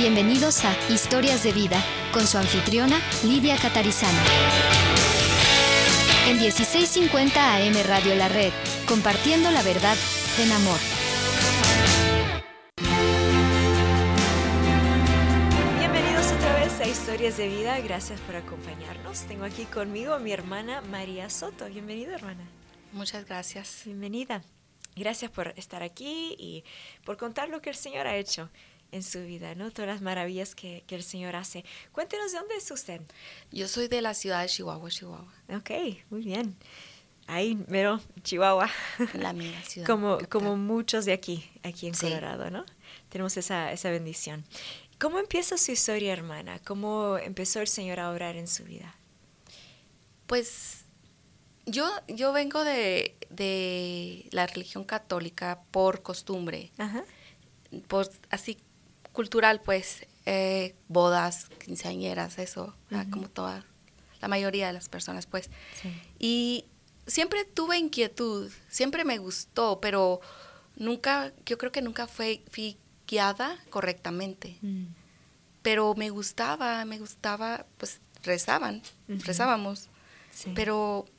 Bienvenidos a Historias de Vida, con su anfitriona Lidia Catarizano. En 1650 AM Radio La Red, compartiendo la verdad en amor. Bienvenidos otra vez a Historias de Vida, gracias por acompañarnos. Tengo aquí conmigo a mi hermana María Soto. Bienvenida, hermana. Muchas gracias. Bienvenida. Gracias por estar aquí y por contar lo que el Señor ha hecho en su vida, ¿no? Todas las maravillas que el Señor hace. Cuéntenos, ¿de dónde es usted? Yo soy de la ciudad de Chihuahua, Chihuahua. Ok, muy bien. Ahí, mero, Chihuahua. La mía ciudad. como muchos de aquí en Sí. Colorado, ¿no? Tenemos esa bendición. ¿Cómo empieza su historia, hermana? ¿Cómo empezó el Señor a obrar en su vida? Pues yo vengo de la religión católica por costumbre, Ajá. por así cultural, pues, bodas, quinceañeras, eso, como toda, la mayoría de las personas, pues. Sí. Y siempre tuve inquietud, siempre me gustó, pero yo creo que nunca fui guiada correctamente. Pero me gustaba, pues rezábamos, Sí. pero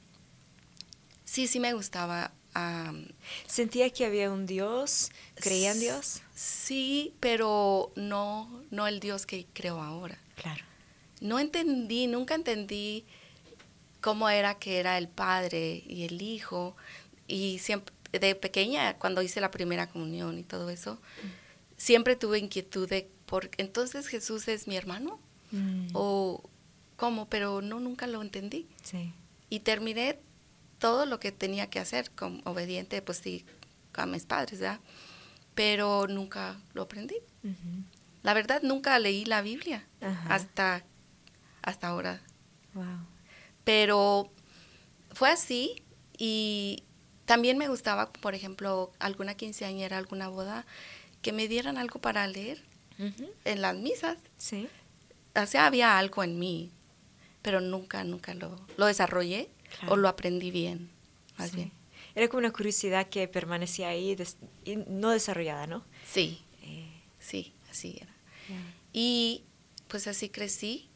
sí me gustaba. ¿Sentía que había un Dios? ¿Creía en Dios? Sí, pero no el Dios que creo ahora. Claro. Nunca entendí cómo era que era el Padre y el Hijo, y siempre, de pequeña, cuando hice la primera comunión y todo eso, siempre tuve inquietud de, ¿entonces Jesús es mi hermano? ¿O cómo? Pero nunca lo entendí. Sí. Y terminé todo lo que tenía que hacer, como obediente, pues sí, a mis padres, ¿verdad? Pero nunca lo aprendí. La verdad, nunca leí la Biblia. Ajá. hasta ahora. Wow. Pero fue así, y también me gustaba, por ejemplo, alguna quinceañera, alguna boda, que me dieran algo para leer en las misas. Sí. O sea, había algo en mí, pero nunca lo desarrollé. Claro. O lo aprendí bien, más Sí. bien. Era como una curiosidad que permanecía ahí y no desarrollada, ¿no? Sí, sí, así era. Yeah. Y pues así crecí,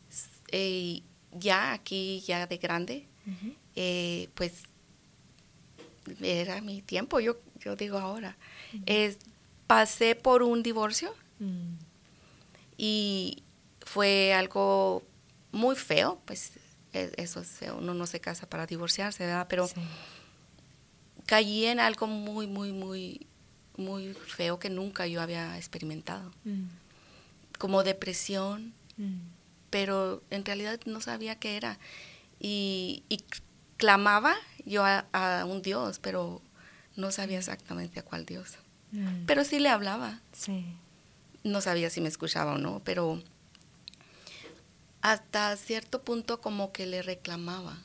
ya aquí, ya de grande, pues era mi tiempo, yo digo ahora. Pasé por un divorcio y fue algo muy feo, pues eso es feo, uno no se casa para divorciarse, ¿verdad? Pero Sí. caí en algo muy, muy, muy, muy feo que nunca yo había experimentado, como depresión, pero en realidad no sabía qué era, y clamaba yo a un Dios, pero no sabía exactamente a cuál Dios, pero sí le hablaba. Sí. No sabía si me escuchaba o no, pero hasta cierto punto como que le reclamaba.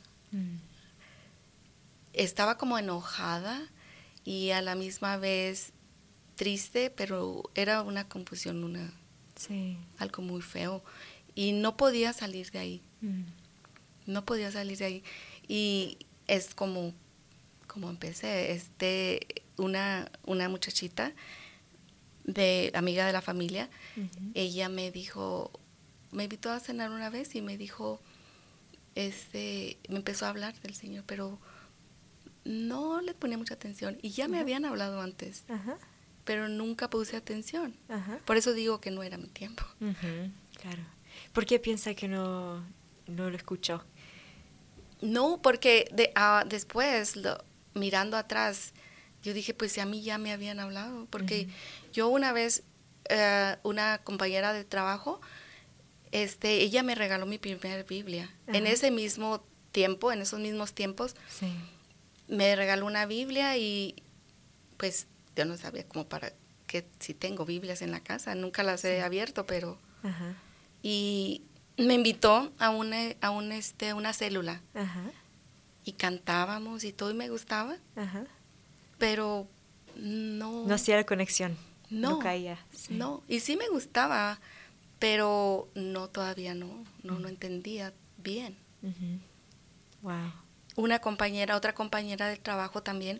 Estaba como enojada y a la misma vez triste, pero era una confusión, Sí. algo muy feo. Y no podía salir de ahí. No podía salir de ahí. Y es como empecé. Una muchachita, amiga de la familia, ella me invitó a cenar una vez y me dijo, me empezó a hablar del Señor, pero no le ponía mucha atención. Y ya me habían hablado antes, pero nunca puse atención. Por eso digo que no era mi tiempo. Claro. ¿Por qué piensa que no lo escuchó? No, porque después, mirando atrás, yo dije, pues si a mí ya me habían hablado. Porque yo una vez, una compañera de trabajo, ella me regaló mi primer Biblia. En ese mismo tiempo, en esos mismos tiempos, Sí. me regaló una Biblia y pues yo no sabía como para qué, si tengo Biblias en la casa, nunca las he abierto, pero... Y me invitó a una célula y cantábamos y todo y me gustaba, pero no... No hacía la conexión. No caía. Sí. No, y sí me gustaba, pero todavía no entendía bien. Wow. Otra compañera del trabajo también,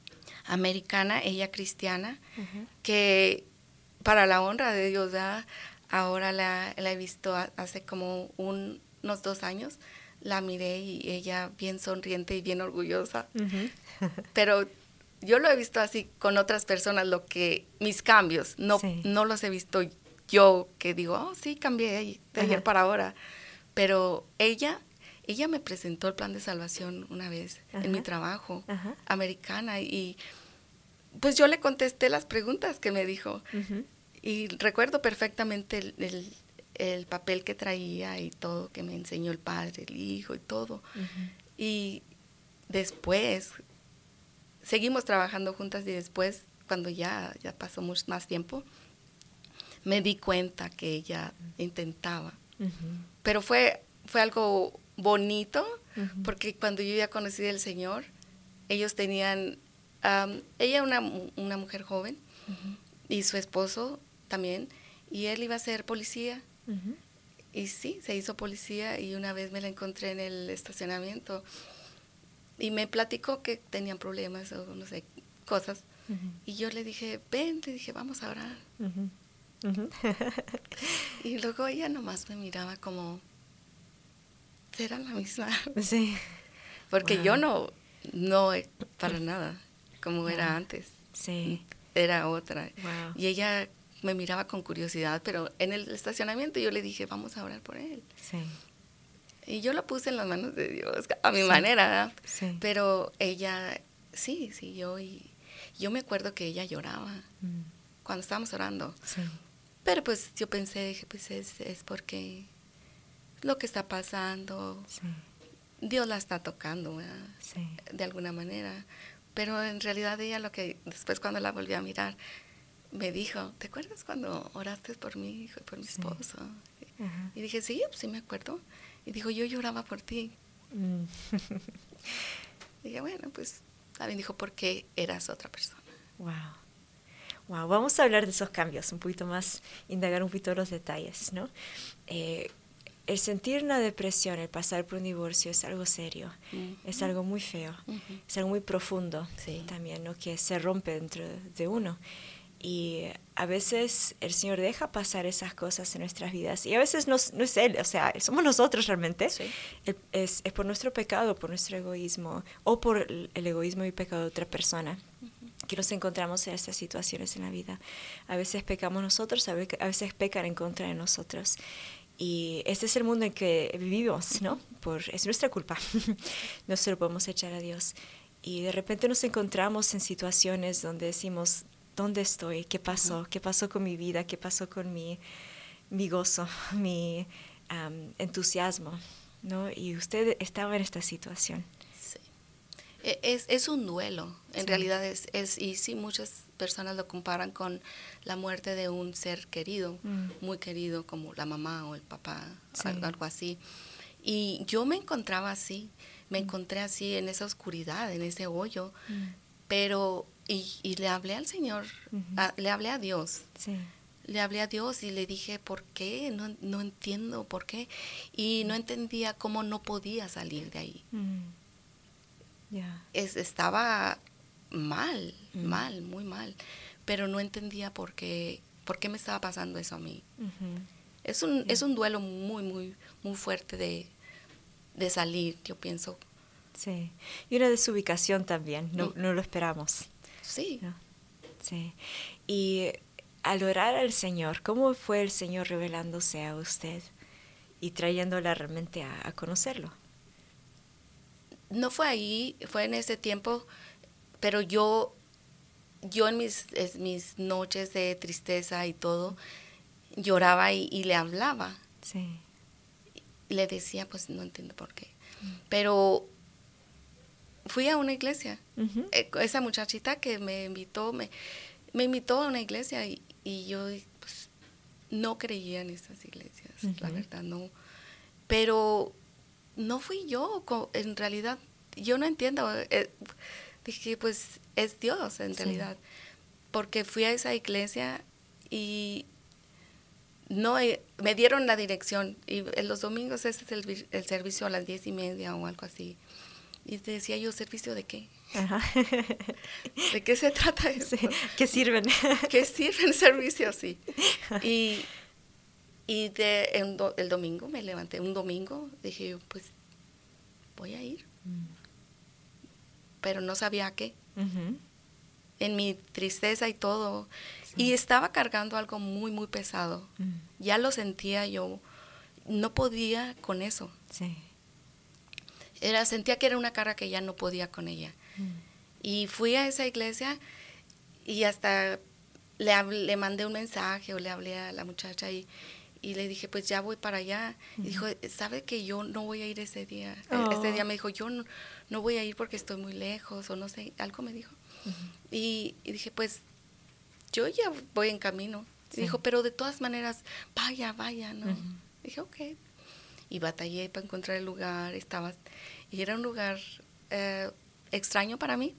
americana, ella cristiana, que para la honra de Dios, Ahora la he visto hace como unos 2 años. La miré y ella bien sonriente y bien orgullosa. Pero yo lo he visto así con otras personas, mis cambios. No los he visto yo que digo, oh, sí, cambié de ayer para ahora. Pero ella me presentó el plan de salvación una vez en mi trabajo, americana. Y pues yo le contesté las preguntas que me dijo. Y recuerdo perfectamente el papel que traía y todo, que me enseñó el Padre, el Hijo y todo. Y después seguimos trabajando juntas y después, cuando ya pasó mucho más tiempo, me di cuenta que ella intentaba. Pero fue algo bonito, porque cuando yo ya conocí al Señor, ellos tenían, ella una mujer joven, y su esposo también, y él iba a ser policía. Y sí, se hizo policía, y una vez me la encontré en el estacionamiento y me platicó que tenían problemas o no sé, cosas. Y yo le dije, vamos a orar. Y luego ella nomás me miraba como, ¿será la misma? Sí. Porque yo no para nada como era antes. Sí. Era otra. Wow. Y ella me miraba con curiosidad, pero en el estacionamiento yo le dije, vamos a orar por él. Sí. Y yo la puse en las manos de Dios, a mi manera, sí. Pero ella, sí, yo me acuerdo que ella lloraba cuando estábamos orando. Sí. Pero pues yo dije, pues es porque lo que está pasando, sí. Dios la está tocando, ¿verdad? Sí. De alguna manera. Pero en realidad ella después cuando la volví a mirar, me dijo, ¿te acuerdas cuando oraste por mi hijo y por mi esposo? Y dije, sí, pues sí me acuerdo. Y dijo, yo lloraba por ti. Dije, bueno, pues también dijo, porque eras otra persona. Wow, vamos a hablar de esos cambios un poquito más, indagar un poquito los detalles, ¿no? El sentir una depresión, el pasar por un divorcio es algo serio, es algo muy feo, es algo muy profundo también, ¿no? Que se rompe dentro de uno. Y a veces el Señor deja pasar esas cosas en nuestras vidas. Y a veces no es Él, o sea, somos nosotros realmente. Sí. Es por nuestro pecado, por nuestro egoísmo, o por el egoísmo y pecado de otra persona, que nos encontramos en estas situaciones en la vida. A veces pecamos nosotros, a veces pecan en contra de nosotros. Y este es el mundo en que vivimos, ¿no? Es nuestra culpa. No se lo podemos echar a Dios. Y de repente nos encontramos en situaciones donde decimos, ¿dónde estoy? ¿Qué pasó? ¿Qué pasó con mi vida? ¿Qué pasó con mi gozo, mi entusiasmo? ¿No? Y usted estaba en esta situación. Sí. Es un duelo, en realidad y sí, muchas personas lo comparan con la muerte de un ser querido, muy querido, como la mamá o el papá, algo así. Y yo me encontraba así, me encontré así en esa oscuridad, en ese hoyo, pero... Y le hablé al Señor, le hablé a Dios. Sí. Le hablé a Dios y le dije, ¿por qué? No entiendo por qué. Y no entendía cómo no podía salir de ahí. Estaba mal, muy mal. Pero no entendía por qué me estaba pasando eso a mí. Es un duelo muy, muy, muy fuerte de salir, yo pienso. Sí. Y una desubicación también, no lo esperamos. Sí. ¿No? Sí. Y al orar al Señor, ¿cómo fue el Señor revelándose a usted y trayéndola realmente a conocerlo? No fue ahí, fue en ese tiempo, pero yo en mis noches de tristeza y todo, lloraba y le hablaba. Sí. Le decía, pues no entiendo por qué. Pero fui a una iglesia. Esa muchachita que me invitó a una iglesia y yo pues, no creía en esas iglesias, la verdad, no. Pero no fui yo, en realidad, yo no entiendo. Dije, pues es Dios en realidad. Porque fui a esa iglesia y me dieron la dirección. Y en los domingos ese es el servicio a las 10:30 o algo así. Y te decía yo, ¿servicio de qué? Ajá. ¿De qué se trata eso? Sí. ¿Qué sirven? ¿Qué sirven servicios? Sí. Y el domingo me levanté, un domingo, dije, pues voy a ir. Pero no sabía a qué. En mi tristeza y todo. Sí. Y estaba cargando algo muy, muy pesado. Ya lo sentía yo. No podía con eso. Sí. Sentía que era una carga que ya no podía con ella. Y fui a esa iglesia y hasta le mandé un mensaje o le hablé a la muchacha y le dije, pues ya voy para allá. Y dijo, ¿sabe que yo no voy a ir ese día? Ese día me dijo, yo no voy a ir porque estoy muy lejos o no sé, algo me dijo. Y dije, pues yo ya voy en camino. Sí. Dijo, pero de todas maneras, vaya, ¿no? Dije, ok. Y batallé para encontrar el lugar, y era un lugar extraño para mí.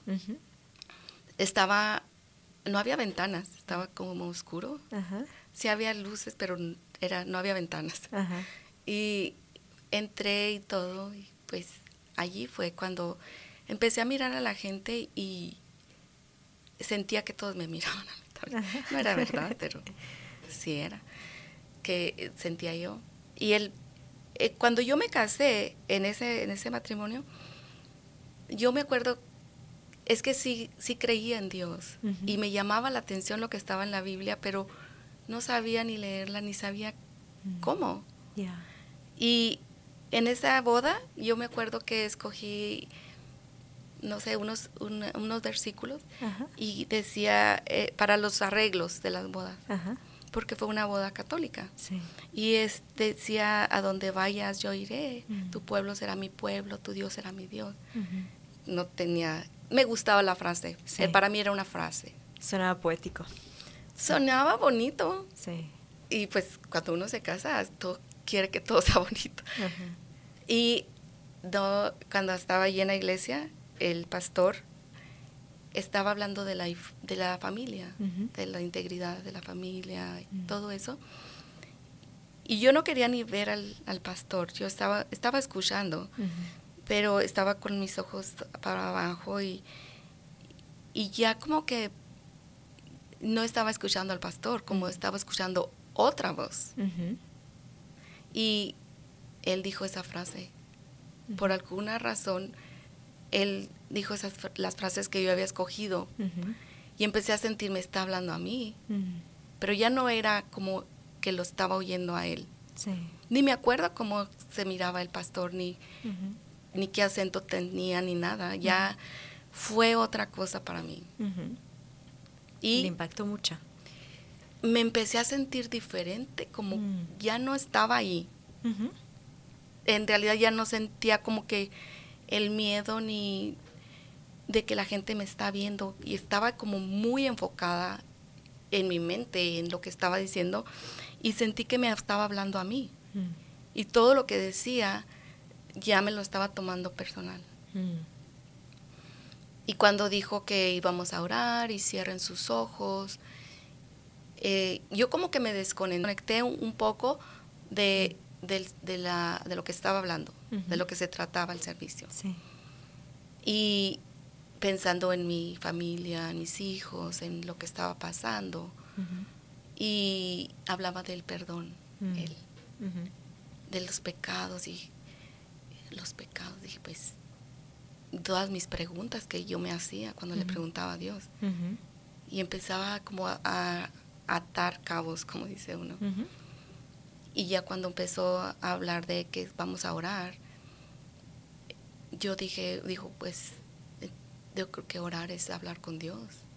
No había ventanas, estaba como oscuro. Sí había luces, pero no había ventanas. Y entré y todo, y pues allí fue cuando empecé a mirar a la gente y sentía que todos me miraban a mí también. No era verdad, pero sí era, que sentía yo. Y cuando yo me casé en ese matrimonio, yo me acuerdo, es que sí creía en Dios y me llamaba la atención lo que estaba en la Biblia, pero no sabía ni leerla, ni sabía cómo. Yeah. Y en esa boda yo me acuerdo que escogí, no sé, unos versículos y decía para los arreglos de las bodas, porque fue una boda católica. Sí. Y decía, a donde vayas yo iré, tu pueblo será mi pueblo, tu Dios será mi Dios. No tenía, me gustaba la frase, sí. Para mí era una frase. Sonaba poético. Sonaba bonito. Sí. Y pues cuando uno se casa, quiere que todo sea bonito. Y cuando estaba allí en la iglesia, el pastor estaba hablando de la familia, de la integridad de la familia, y todo eso. Y yo no quería ni ver al pastor, yo estaba escuchando, pero estaba con mis ojos para abajo y ya como que no estaba escuchando al pastor, como estaba escuchando otra voz. Y él dijo esa frase. Por alguna razón, él dijo las frases que yo había escogido. Y empecé a sentir, me está hablando a mí. Pero ya no era como que lo estaba oyendo a él. Sí. Ni me acuerdo cómo se miraba el pastor, ni qué acento tenía, ni nada. Ya fue otra cosa para mí. Y le impactó mucho. Me empecé a sentir diferente, como ya no estaba ahí. En realidad ya no sentía como que el miedo ni de que la gente me está viendo, y estaba como muy enfocada en mi mente, en lo que estaba diciendo, y sentí que me estaba hablando a mí. Y todo lo que decía ya me lo estaba tomando personal. Y cuando dijo que íbamos a orar y cierren sus ojos, yo como que me desconecté un poco de lo que estaba hablando, de lo que se trataba el servicio. Sí. Y pensando en mi familia, en mis hijos, en lo que estaba pasando. Y hablaba del perdón, de los pecados. Y los pecados, dije, pues, todas mis preguntas que yo me hacía cuando le preguntaba a Dios. Y empezaba como a atar cabos, como dice uno. Y ya cuando empezó a hablar de que vamos a orar, yo dijo, pues, yo creo que orar es hablar con Dios.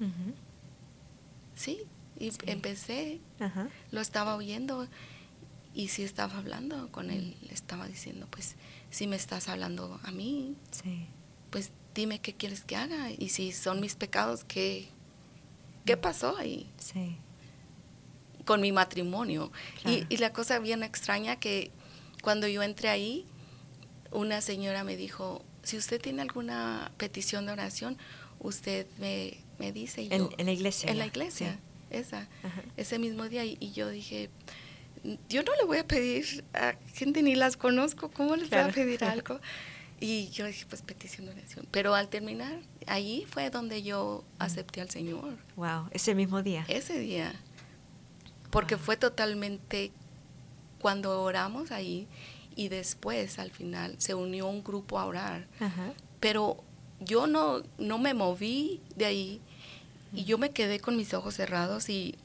Sí, y empecé, lo estaba oyendo, y sí estaba hablando con él, le estaba diciendo, pues, si me estás hablando a mí, pues, dime qué quieres que haga, y si son mis pecados, ¿qué pasó ahí? Sí. Con mi matrimonio. Claro. Y la cosa bien extraña que cuando yo entré ahí, una señora me dijo, si usted tiene alguna petición de oración, usted me dice. Y en la iglesia. En la iglesia, sí. Ese mismo día. Y yo dije, yo no le voy a pedir a gente, ni las conozco, ¿cómo les voy a pedir algo? Y yo dije, pues, petición de oración. Pero al terminar, ahí fue donde yo acepté al Señor. Wow, ese mismo día. Ese día. Porque fue totalmente cuando oramos ahí, y después al final se unió un grupo a orar, pero yo no me moví de ahí, y yo me quedé con mis ojos cerrados, y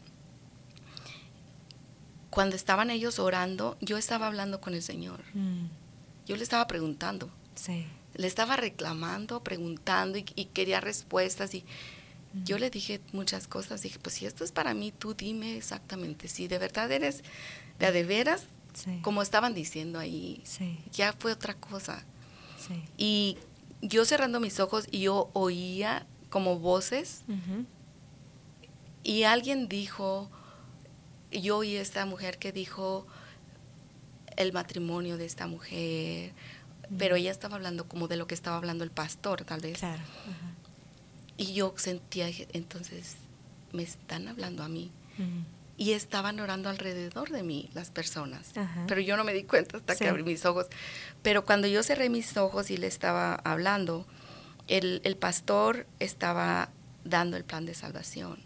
cuando estaban ellos orando, yo estaba hablando con el Señor. Yo le estaba preguntando. Sí. Le estaba reclamando, preguntando, y quería respuestas, y yo le dije muchas cosas. Dije, pues si esto es para mí, tú dime exactamente. Si de verdad eres de veras, Sí. como estaban diciendo ahí, Sí. ya fue otra cosa. Sí. Y yo cerrando mis ojos, y yo oía como voces, y alguien dijo, yo oí a esta mujer que dijo el matrimonio de esta mujer, pero ella estaba hablando como de lo que estaba hablando el pastor, tal vez. Claro. Y yo sentía, entonces, me están hablando a mí. Y estaban orando alrededor de mí las personas. Pero yo no me di cuenta hasta que abrí mis ojos. Pero cuando yo cerré mis ojos y le estaba hablando, el pastor estaba dando el plan de salvación.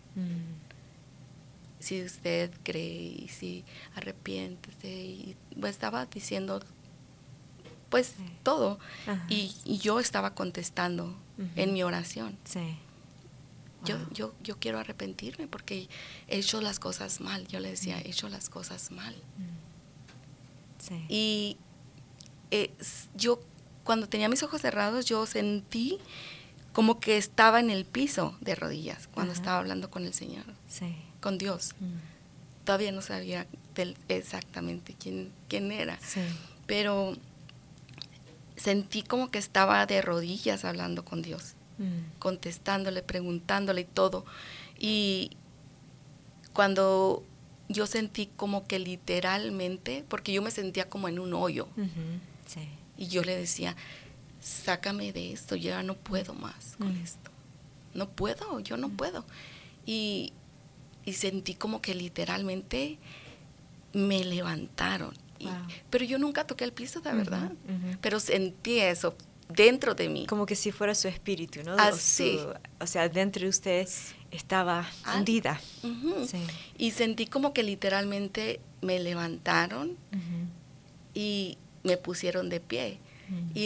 Si usted cree, y si arrepiéntese, y estaba diciendo pues todo. Y yo estaba contestando en mi oración. Sí. Wow. Yo quiero arrepentirme porque he hecho las cosas mal. Yo le decía, he hecho las cosas mal. Sí. Y yo, cuando tenía mis ojos cerrados, yo sentí como que estaba en el piso de rodillas cuando estaba hablando con el Señor, con Dios. Todavía no sabía exactamente quién era, pero sentí como que estaba de rodillas hablando con Dios, contestándole, preguntándole y todo. Y cuando yo sentí como que literalmente, porque yo me sentía como en un hoyo, y yo le decía, sácame de esto, yo ya no puedo más con esto. No puedo, yo no puedo. Y sentí como que literalmente me levantaron. Pero yo nunca toqué el piso, de verdad. Pero sentí eso dentro de mí. Como que si fuera su espíritu, ¿no? Así. O sea, dentro de usted estaba hundida. Y sentí como que literalmente me levantaron y me pusieron de pie. Y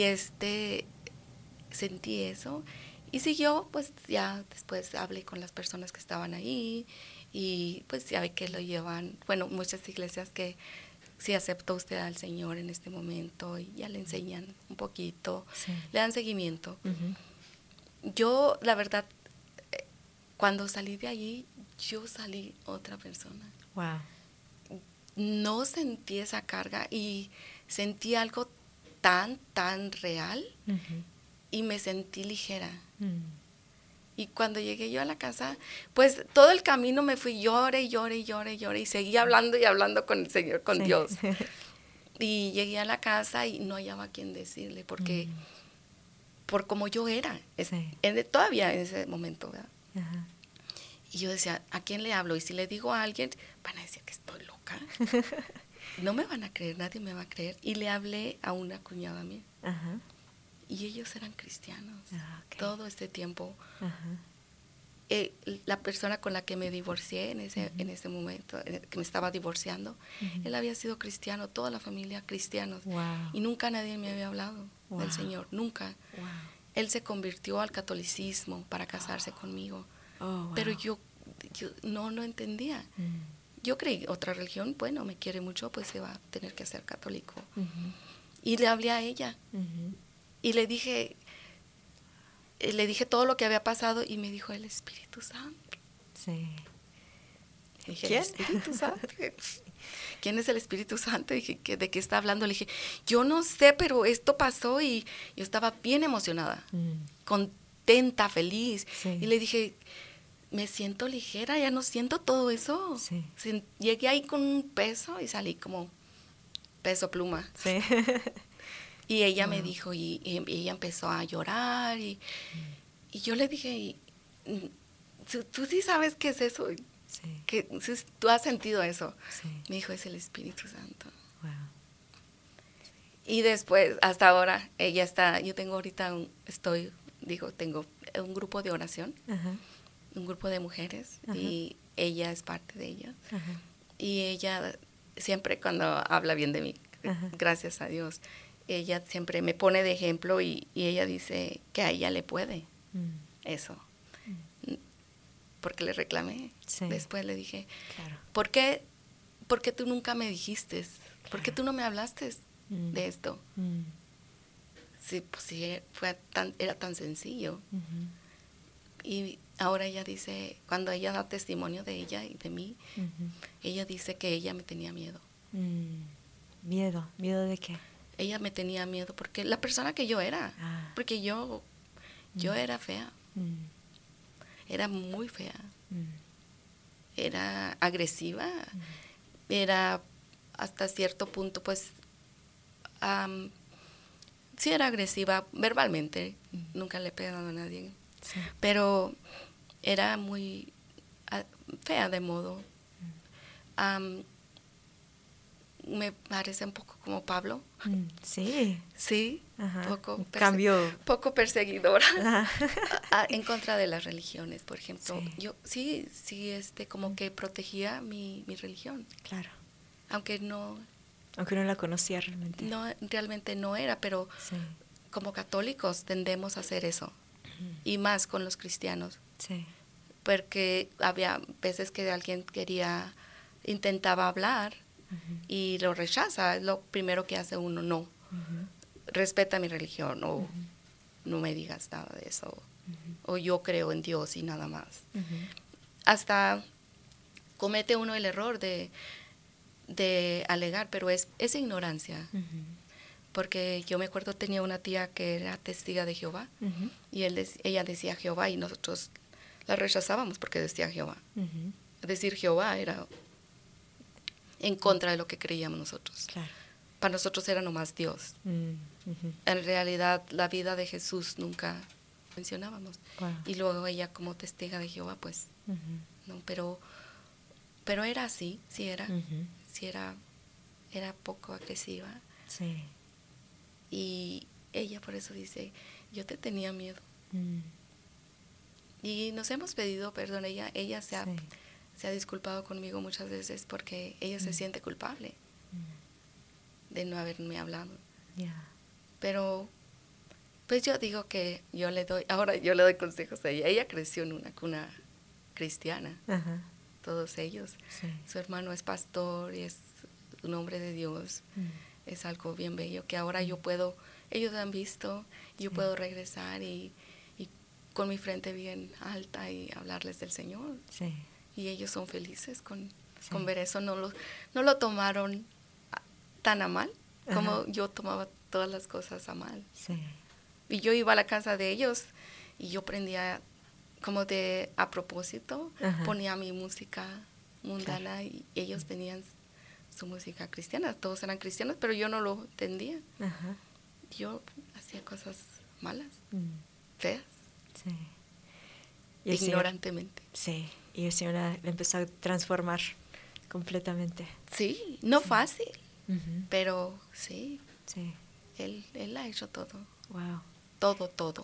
sentí eso. Y siguió, pues ya después hablé con las personas que estaban ahí, y pues ya ve que lo llevan, bueno, muchas iglesias que si aceptó usted al Señor en este momento, y ya le enseñan un poquito, le dan seguimiento. Yo, la verdad, cuando salí de allí, yo salí otra persona. Wow. No sentí esa carga, y sentí algo tan real, y me sentí ligera. Y cuando llegué yo a la casa, pues todo el camino me fui, llore, y seguí hablando y hablando con el Señor, con Dios. Y llegué a la casa y no hallaba a quién decirle, porque por como yo era, todavía en ese momento, ¿verdad? Y yo decía, ¿a quién le hablo? Y si le digo a alguien, van a decir que estoy loca. No me van a creer, nadie me va a creer. Y le hablé a una cuñada mía. Y ellos eran cristianos. Todo este tiempo. La persona con la que me divorcié en ese momento, que me estaba divorciando, él había sido cristiano, toda la familia cristianos. Y nunca nadie me había hablado del Señor, nunca. Él se convirtió al catolicismo para casarse conmigo. Pero yo no entendía. Yo creí, otra religión, bueno, me quiere mucho, pues se va a tener que hacer católico. Y le hablé a ella. Y le dije todo lo que había pasado, y me dijo, el Espíritu Santo. Dije, ¿Quién? ¿El Espíritu Santo? ¿Quién es el Espíritu Santo? Dije, ¿de qué está hablando? Le dije, yo no sé, pero esto pasó, y yo estaba bien emocionada, contenta, feliz. Y le dije, me siento ligera, ya no siento todo eso. Llegué ahí con un peso y salí como peso pluma. Y ella me dijo, y ella empezó a llorar, y yo le dije, ¿tú sí sabes qué es eso? ¿Tú has sentido eso? Me dijo, es el Espíritu Santo. Y después, hasta ahora, ella está, yo tengo ahorita, tengo un grupo de oración, un grupo de mujeres, y ella es parte de ellos. Y ella siempre cuando habla bien de mí, gracias a Dios, ella siempre me pone de ejemplo y ella dice que a ella le puede eso. Porque le reclamé. Sí. Después le dije, claro. ¿Por qué tú nunca me dijiste? ¿Por qué tú no me hablaste de esto? Sí, pues sí, era tan sencillo. Y ahora ella dice, cuando ella da testimonio de ella y de mí, ella dice que ella me tenía miedo. ¿Miedo? ¿Miedo de qué? Ella me tenía miedo porque la persona que yo era, porque yo era fea. Era muy fea. Era agresiva. Era hasta cierto punto, pues, sí era agresiva verbalmente. Nunca le he pegado a nadie. Sí. Pero era muy fea de modo. Me parece un poco como Pablo. Sí. Sí. Poco perseguidora en contra de las religiones, por ejemplo. Sí. Yo sí, como que protegía mi religión. Claro. Aunque no la conocía realmente. No, realmente no era, pero como católicos tendemos a hacer eso. Y más con los cristianos. Sí. Porque había veces que alguien intentaba hablar y lo rechaza. Es lo primero que hace uno, no. Respeta mi religión o no me digas nada de eso. O yo creo en Dios y nada más. Hasta comete uno el error de alegar, pero es ignorancia. Porque yo me acuerdo, tenía una tía que era testiga de Jehová y ella decía Jehová y nosotros la rechazábamos porque decía Jehová. Decir Jehová era en contra de lo que creíamos nosotros. Claro. Para nosotros era nomás Dios. En realidad, la vida de Jesús nunca mencionábamos. Wow. Y luego ella como testiga de Jehová, pues, no, pero era así, sí era. Sí era poco agresiva. Sí. Y ella por eso dice, yo te tenía miedo. Y nos hemos pedido perdón. Ella se ha disculpado conmigo muchas veces porque ella se siente culpable de no haberme hablado. Yeah. Pero pues yo digo que yo le doy consejos a ella. Ella creció en una cuna cristiana. Todos ellos. Sí. Su hermano es pastor y es un hombre de Dios. Es algo bien bello que ahora ellos han visto, yo puedo regresar y con mi frente bien alta y hablarles del Señor. Sí. Y ellos son felices con ver eso. No lo tomaron tan a mal como yo tomaba todas las cosas a mal. Sí. Y yo iba a la casa de ellos y yo prendía como a propósito, ponía mi música mundana y ellos tenían su música cristiana. Todos eran cristianos, pero yo no lo entendía. Yo hacía cosas malas, feas. Sí. Y ignorantemente. Sí, y el Señor la empezó a transformar completamente. Sí, no fácil, pero sí. Sí. Él ha hecho todo. Wow. Todo.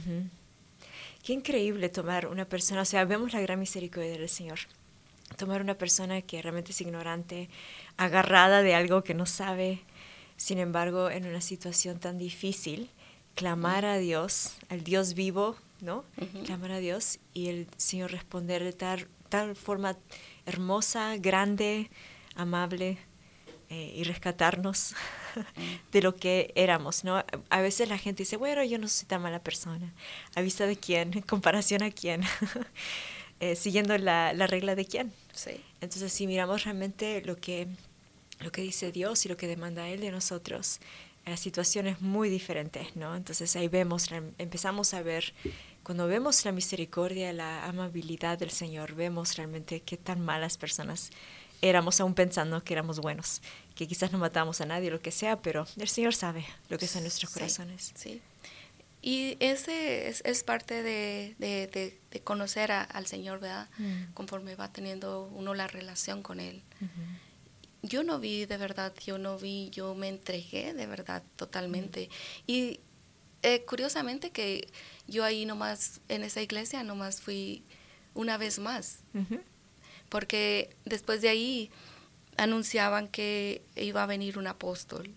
Qué increíble tomar una persona, o sea, vemos la gran misericordia del Señor. Tomar una persona que realmente es ignorante, agarrada de algo que no sabe, sin embargo, en una situación tan difícil, clamar a Dios, al Dios vivo, ¿no? Clamar a Dios y el Señor responder de tal forma hermosa, grande, amable y rescatarnos de lo que éramos, ¿no? A veces la gente dice, bueno, yo no soy tan mala persona. ¿A vista de quién? ¿En comparación a quién? Siguiendo la regla de quién. Sí. Entonces, si miramos realmente lo que dice Dios y lo que demanda Él de nosotros, la situación es muy diferente, ¿no? Entonces ahí empezamos a ver, cuando vemos la misericordia, la amabilidad del Señor, vemos realmente qué tan malas personas éramos, aún pensando que éramos buenos, que quizás no matamos a nadie, lo que sea, pero el Señor sabe lo que son nuestros corazones. Sí. Y ese es parte de conocer al Señor, ¿verdad? Conforme va teniendo uno la relación con Él. Yo no vi de verdad, yo me entregué de verdad totalmente. Y curiosamente que yo ahí nomás, en esa iglesia nomás fui una vez más. Porque después de ahí anunciaban que iba a venir un apóstol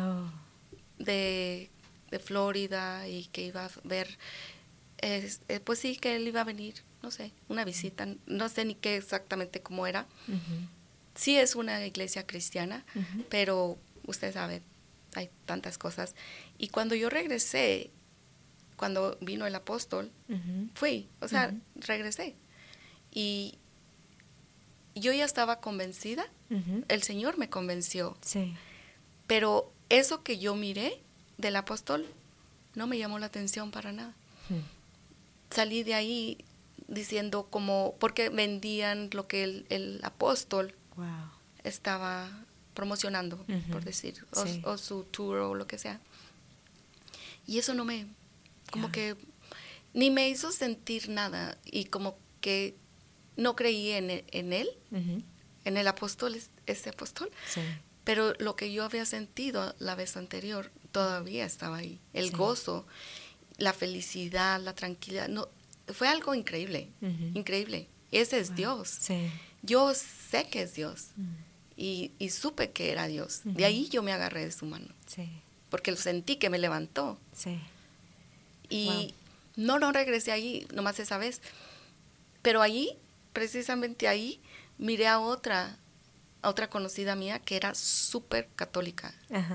de Florida y que iba a ver, pues sí, que él iba a venir, no sé, una visita, no sé ni qué exactamente cómo era. Sí es una iglesia cristiana, pero usted sabe, hay tantas cosas. Y cuando yo regresé, cuando vino el apóstol, fui, o sea, regresé. Y yo ya estaba convencida, el Señor me convenció. Sí. Pero eso que yo miré del apóstol no me llamó la atención para nada. Salí de ahí diciendo como, porque vendían lo que el apóstol estaba promocionando, por decir, o su tour o lo que sea. Y eso no me, como que, ni me hizo sentir nada, y como que no creí en él, en el apóstol, ese apóstol, pero lo que yo había sentido la vez anterior todavía estaba ahí, el gozo, la felicidad, la tranquilidad, no, fue algo increíble, increíble. Ese es Dios. Sí. Yo sé que es Dios. Y supe que era Dios. De ahí yo me agarré de su mano. Sí. Porque lo sentí que me levantó. Sí. Y no regresé ahí, nomás esa vez. Pero ahí, precisamente ahí, miré a otra conocida mía que era súper católica.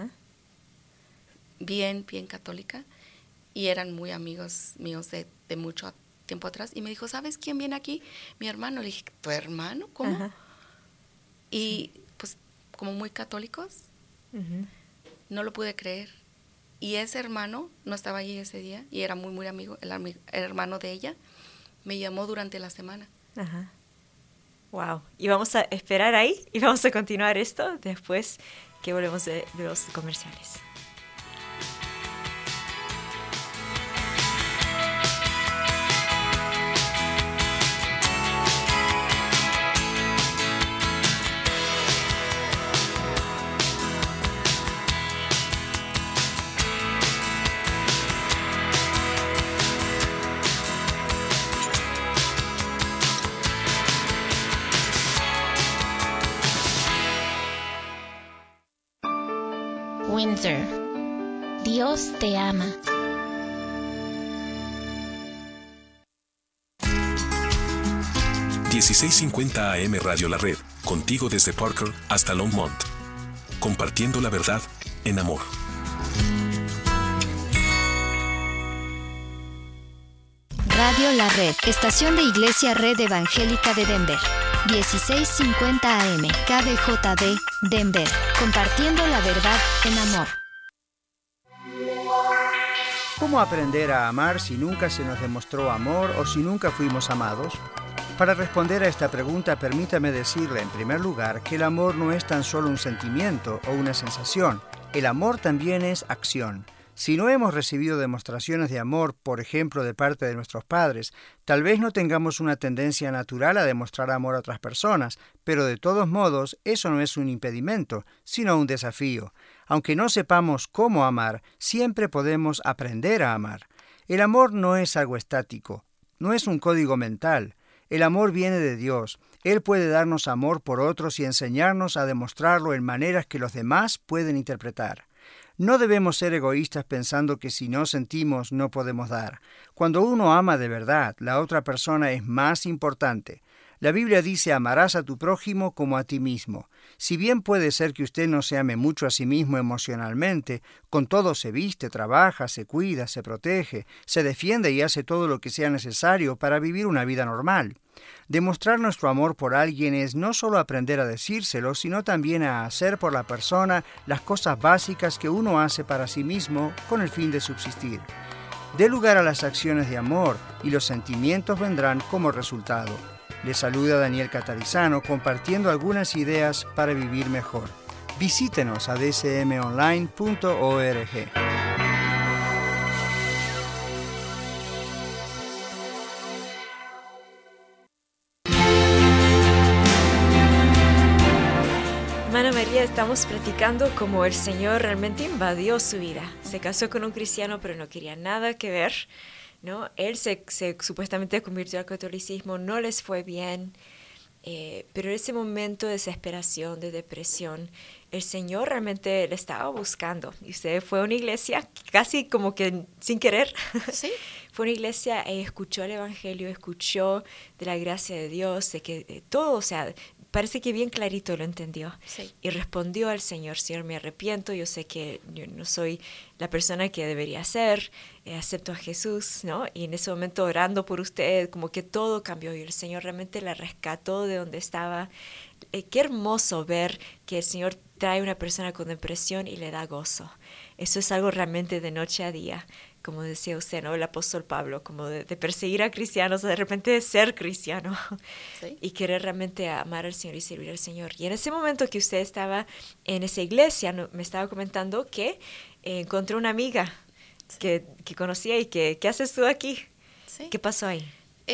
Bien católica. Y eran muy amigos míos de mucho tiempo atrás. Y me dijo, ¿sabes quién viene aquí? Mi hermano. Le dije, ¿tu hermano? ¿Cómo? Y pues como muy católicos, no lo pude creer. Y ese hermano no estaba allí ese día y era muy amigo, el hermano de ella, me llamó durante la semana. Wow. Y vamos a esperar ahí y vamos a continuar esto después que volvemos de los comerciales. Windsor. Dios te ama. $1650 AM Radio La Red, contigo desde Parker hasta Longmont. Compartiendo la verdad en amor. Radio La Red, estación de Iglesia Red Evangélica de Denver. 1650 AM, KBJD, Denver. Compartiendo la verdad en amor. ¿Cómo aprender a amar si nunca se nos demostró amor o si nunca fuimos amados? Para responder a esta pregunta, permítame decirle en primer lugar que el amor no es tan solo un sentimiento o una sensación. El amor también es acción. Si no hemos recibido demostraciones de amor, por ejemplo, de parte de nuestros padres, tal vez no tengamos una tendencia natural a demostrar amor a otras personas, pero de todos modos, eso no es un impedimento, sino un desafío. Aunque no sepamos cómo amar, siempre podemos aprender a amar. El amor no es algo estático, no es un código mental. El amor viene de Dios. Él puede darnos amor por otros y enseñarnos a demostrarlo en maneras que los demás pueden interpretar. No debemos ser egoístas pensando que si no sentimos no podemos dar. Cuando uno ama de verdad, la otra persona es más importante. La Biblia dice, amarás a tu prójimo como a ti mismo. Si bien puede ser que usted no se ame mucho a sí mismo emocionalmente, con todo se viste, trabaja, se cuida, se protege, se defiende y hace todo lo que sea necesario para vivir una vida normal. Demostrar nuestro amor por alguien es no solo aprender a decírselo, sino también a hacer por la persona las cosas básicas que uno hace para sí mismo con el fin de subsistir. Dé lugar a las acciones de amor y los sentimientos vendrán como resultado. Le saluda Daniel Catarizano compartiendo algunas ideas para vivir mejor. Visítenos a dsmonline.org. Hermana María, estamos platicando cómo el Señor realmente invadió su vida. Se casó con un cristiano, pero no quería nada que ver, ¿no? Él se supuestamente convirtió al catolicismo, no les fue bien. Pero en ese momento de desesperación, de depresión, el Señor realmente le estaba buscando. Y usted fue a una iglesia casi como que sin querer. Sí. Fue a una iglesia, escuchó el Evangelio, escuchó de la gracia de Dios, de que todo, o sea, parece que bien clarito lo entendió. Sí. Y respondió al Señor: Señor, me arrepiento, yo sé que yo no soy la persona que debería ser, acepto a Jesús, ¿no? Y en ese momento orando por usted, como que todo cambió y el Señor realmente la rescató de donde estaba. Qué hermoso ver que el Señor trae a una persona con depresión y le da gozo. Eso es algo realmente de noche a día, como decía usted, ¿no? El apóstol Pablo, como de perseguir a cristianos, de repente ser cristiano. Sí. Y querer realmente amar al Señor y servir al Señor. Y en ese momento que usted estaba en esa iglesia, me estaba comentando que encontró una amiga que conocía y que, ¿qué haces tú aquí? Sí. ¿Qué pasó ahí?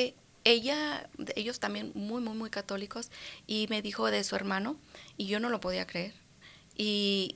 Ellos también muy, muy, muy católicos, y me dijo de su hermano, y yo no lo podía creer. Y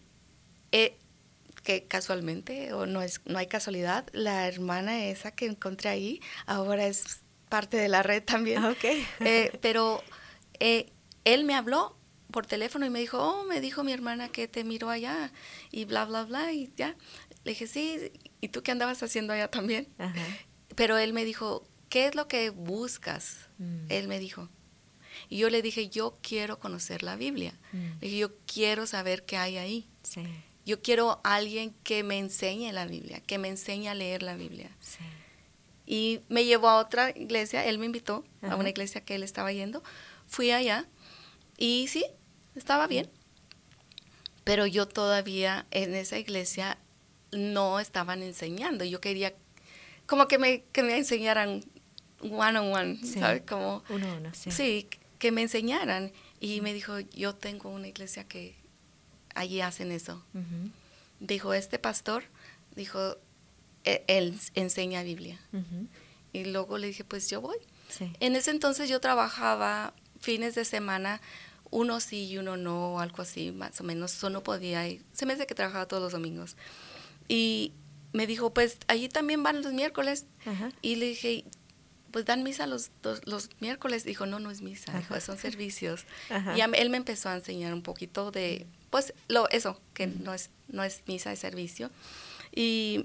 que casualmente, o no hay casualidad, la hermana esa que encontré ahí ahora es parte de la red también. Okay. Pero él me habló por teléfono y me dijo, me dijo mi hermana que te miró allá y bla, bla, bla, y ya. Le dije, sí, ¿y tú qué andabas haciendo allá también? Ajá. Pero él me dijo, ¿qué es lo que buscas? Él me dijo. Y yo le dije, yo quiero conocer la Biblia. Le dije, yo quiero saber qué hay ahí. Sí. Yo quiero a alguien que me enseñe la Biblia, que me enseñe a leer la Biblia. Sí. Y me llevó a otra iglesia, él me invitó Ajá. a una iglesia que él estaba yendo. Fui allá y sí, estaba bien. Pero yo todavía en esa iglesia no estaban enseñando. Yo quería como que me enseñaran one on one, Sí. ¿sabes? Como, Uno a uno, sí. sí, que me enseñaran. Y me dijo, yo tengo una iglesia que allí hacen eso. Ujú. Dijo, este pastor, dijo, él enseña Biblia. Ujú. Y luego le dije, pues yo voy. Sí. En ese entonces yo trabajaba fines de semana, uno sí y uno no, algo así, más o menos. Yo no podía ir. Se me hace que trabajaba todos los domingos. Y me dijo, pues allí también van los miércoles. Ajá. Y le dije, pues dan misa los miércoles. Dijo, no es misa, dijo, Ajá. son servicios. Ajá. Y él me empezó a enseñar un poquito de, pues, eso, que no es misa, es servicio. Y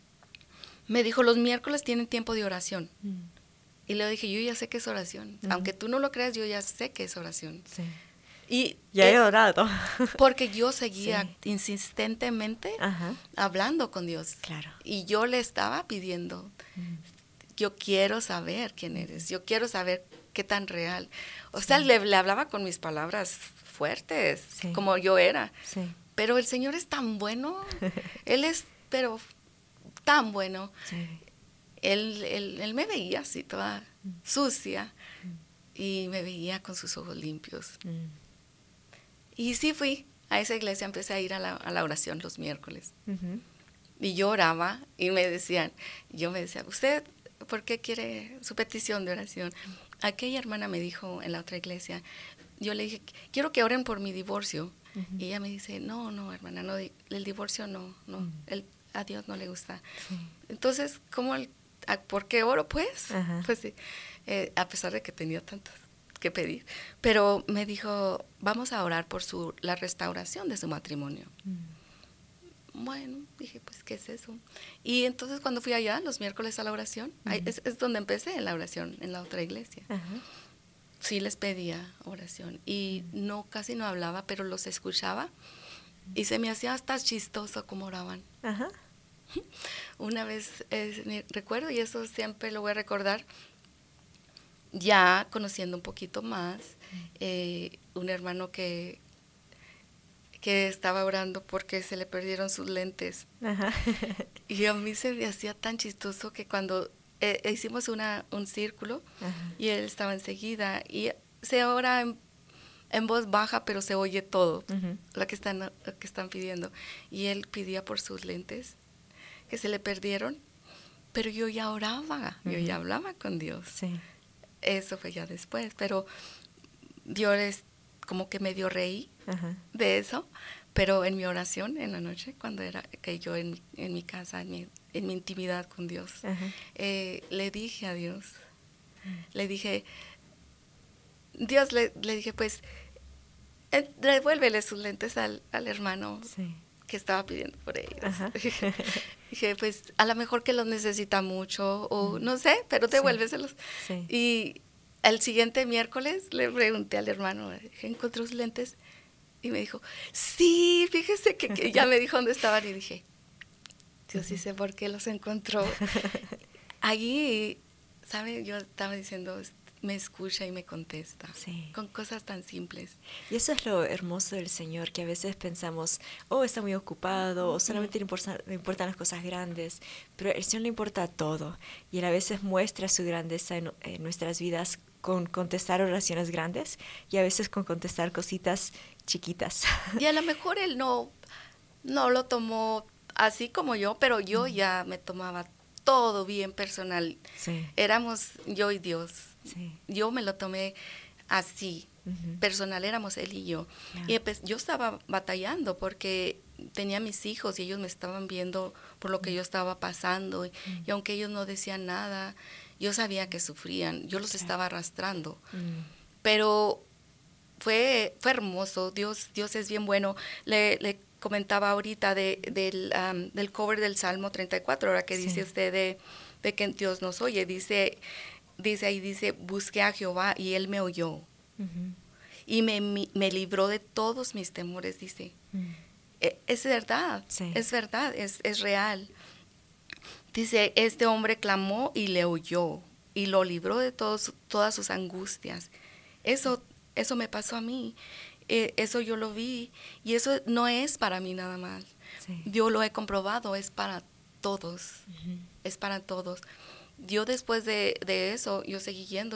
me dijo, los miércoles tienen tiempo de oración. Y le dije, yo ya sé que es oración. Aunque tú no lo creas, yo ya sé que es oración. Sí. Y Ya he orado. porque yo seguía Sí. insistentemente Ajá. hablando con Dios. Claro. Y yo le estaba pidiendo, yo quiero saber quién eres, yo quiero saber qué tan real. O sea, le hablaba con mis palabras fuertes, Sí. como yo era. Sí. Pero el Señor es tan bueno, Él es, pero tan bueno. Sí. Él me veía así toda sucia y me veía con sus ojos limpios. Y sí fui a esa iglesia, empecé a ir a la oración los miércoles. Ujú. Y yo oraba y yo me decía, ¿usted por qué quiere su petición de oración? Aquella hermana me dijo en la otra iglesia, yo le dije, quiero que oren por mi divorcio. Y ella me dice, no, hermana, no, el divorcio no, a Dios no le gusta. Sí. Entonces, ¿por qué oro pues? Ajá. Pues sí, a pesar de que tenía tantas que pedir. Pero me dijo, vamos a orar por la restauración de su matrimonio. Bueno, dije, pues, ¿qué es eso? Y entonces cuando fui allá, los miércoles a la oración, es donde empecé en la oración, en la otra iglesia. Ajá. Sí les pedía oración y casi no hablaba, pero los escuchaba y se me hacía hasta chistoso como oraban. Ajá. Una vez recuerdo, y eso siempre lo voy a recordar, ya conociendo un poquito más, un hermano que estaba orando porque se le perdieron sus lentes. Ajá. Y a mí se me hacía tan chistoso que cuando hicimos un círculo, Ajá. y él estaba enseguida, y se ora en voz baja, pero se oye todo, Ujú. lo que están pidiendo. Y él pedía por sus lentes, que se le perdieron, pero yo ya oraba, yo ya hablaba con Dios. Sí. Eso fue ya después, pero yo como que medio reí Ajá. de eso, pero en mi oración en la noche, cuando era que yo en mi casa, en mi intimidad con Dios, Ajá. le dije a Dios, le dije, Dios le dije, pues, devuélvele sus lentes al hermano que estaba pidiendo por ellos. Dije, pues, a lo mejor que los necesita mucho, o no sé, pero devuélveselos. Sí. Y el siguiente miércoles le pregunté al hermano, ¿encontró sus lentes? Y me dijo, sí, fíjese que ya me dijo dónde estaban, y dije, Dios sí sé por qué los encontró. Allí, ¿sabe? Yo estaba diciendo, me escucha y me contesta, con cosas tan simples. Y eso es lo hermoso del Señor, que a veces pensamos, está muy ocupado, o solamente le importan las cosas grandes, pero al Señor le importa todo, y Él a veces muestra su grandeza en nuestras vidas con contestar oraciones grandes, y a veces con contestar cositas chiquitas. Y a lo mejor Él no lo tomó así como yo, pero yo ya me tomaba todo bien personal. Éramos yo y Dios. Yo me lo tomé así, personal, éramos Él y yo. Y pues, yo estaba batallando porque tenía mis hijos y ellos me estaban viendo por lo que yo estaba pasando. Y aunque ellos no decían nada, yo sabía que sufrían, yo los estaba arrastrando. Pero fue hermoso, Dios es bien bueno. Le comentaba ahorita del cover del Salmo 34, ahora que dice usted de que Dios nos oye, dice ahí, busqué a Jehová y Él me oyó, y me libró de todos mis temores, dice. Es verdad, es real. Dice, este hombre clamó y le oyó, y lo libró de todas sus angustias. Eso me pasó a mí. Eso yo lo vi, y eso no es para mí nada más. Yo lo he comprobado, es para todos. Es para todos. Yo después de eso, yo seguí yendo.